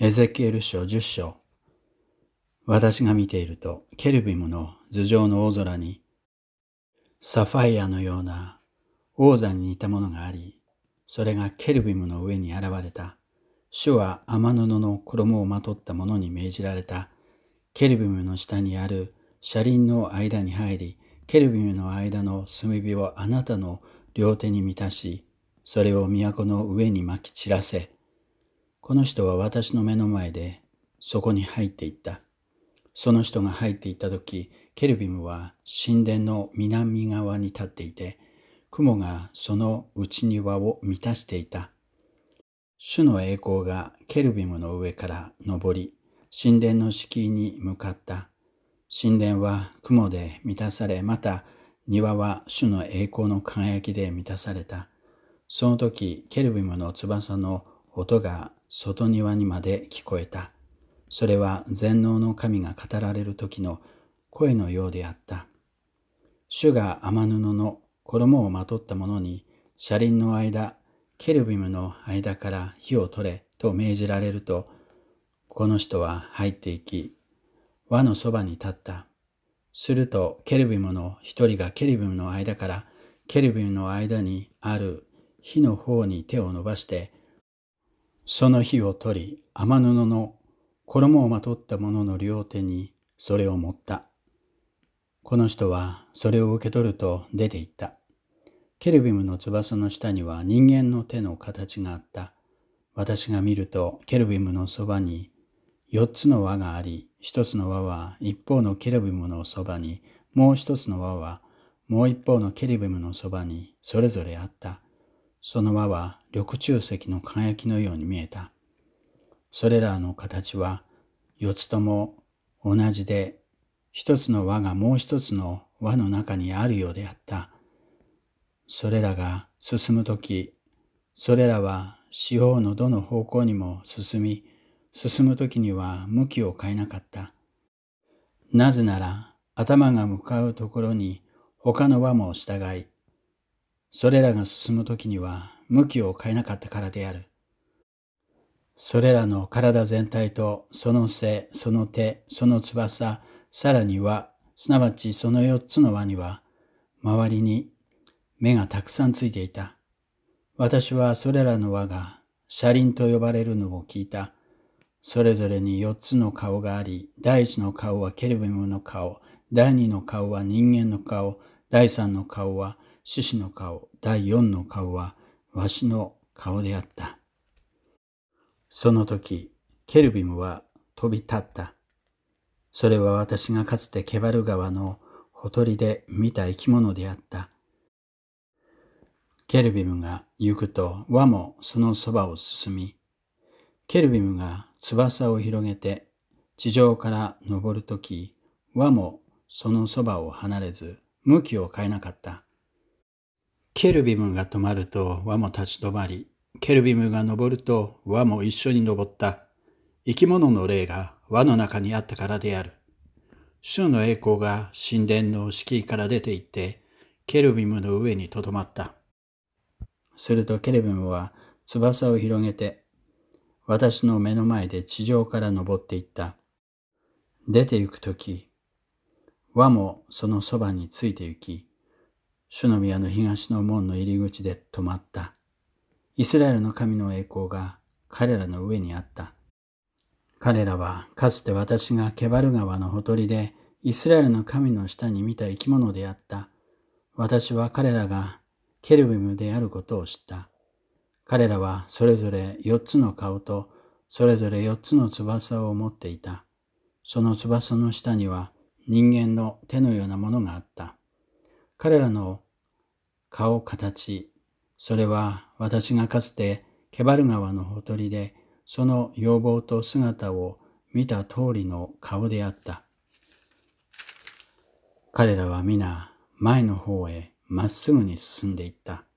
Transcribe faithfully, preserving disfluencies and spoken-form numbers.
エゼキエル書じゅっ章。私が見ていると、ケルビムの頭上の大空に、サファイアのような王座に似たものがあり、それがケルビムの上に現れた。主は天布の衣をまとった者に命じられた。ケルビムの下にある車輪の間に入り、ケルビムの間の炭火をあなたの両手に満たし、それを都の上にまき散らせ。この人は私の目の前でそこに入っていった。その人が入っていったとき、ケルビムは神殿の南側に立っていて、雲がその内庭を満たしていた。主の栄光がケルビムの上から昇り、神殿の敷居に向かった。神殿は雲で満たされ、また庭は主の栄光の輝きで満たされた。その時、ケルビムの翼の音が外庭にまで聞こえた。それは全能の神が語られる時の声のようであった。主が天布の衣をまとった者に、車輪の間、ケルビムの間から火を取れと命じられると、この人は入っていき、輪のそばに立った。すると、ケルビムの一人がケルビムの間から、ケルビムの間にある火の方に手を伸ばして、その火を取り、天布の衣をまとった者の両手にそれを持った。この人はそれを受け取ると出て行った。ケルビムの翼の下には人間の手の形があった。私が見ると、ケルビムのそばに四つの輪があり、一つの輪は一方のケルビムのそばに、もう一つの輪はもう一方のケルビムのそばにそれぞれあった。その輪は緑柱石の輝きのように見えた。それらの形は四つとも同じで、一つの輪がもう一つの輪の中にあるようであった。それらが進むとき、それらは四方のどの方向にも進み、進むときには向きを変えなかった。なぜなら、頭が向かうところに他の輪も従い、それらが進むときには向きを変えなかったからである。それらの体全体とその背、その手、その翼、さらに輪、すなわちその四つの輪には、周りに目がたくさんついていた。私はそれらの輪が車輪と呼ばれるのを聞いた。それぞれに四つの顔があり、第一の顔はケルビムの顔、第二の顔は人間の顔、第三の顔は獅子の顔、第四の顔はわしの顔であった。その時、ケルビムは飛び立った。それは私がかつてケバル川のほとりで見た生き物であった。ケルビムが行くと輪もそのそばを進み、ケルビムが翼を広げて地上から登るとき、輪もそのそばを離れず向きを変えなかった。ケルビムが止まると輪も立ち止まり、ケルビムが登ると輪も一緒に登った。生き物の霊が輪の中にあったからである。主の栄光が神殿の敷居から出て行って、ケルビムの上にとどまった。するとケルビムは翼を広げて、私の目の前で地上から登っていった。出て行くとき、輪もそのそばについて行き、主の宮の東の門の入り口で止まった。イスラエルの神の栄光が彼らの上にあった。彼らはかつて私がケバル川のほとりでイスラエルの神の下に見た生き物であった。私は彼らがケルビムであることを知った。彼らはそれぞれ四つの顔とそれぞれ四つの翼を持っていた。その翼の下には人間の手のようなものがあった。彼らの顔形、それは私がかつてケバル川のほとりでその容貌と姿を見た通りの顔であった。彼らは皆前の方へまっすぐに進んでいった。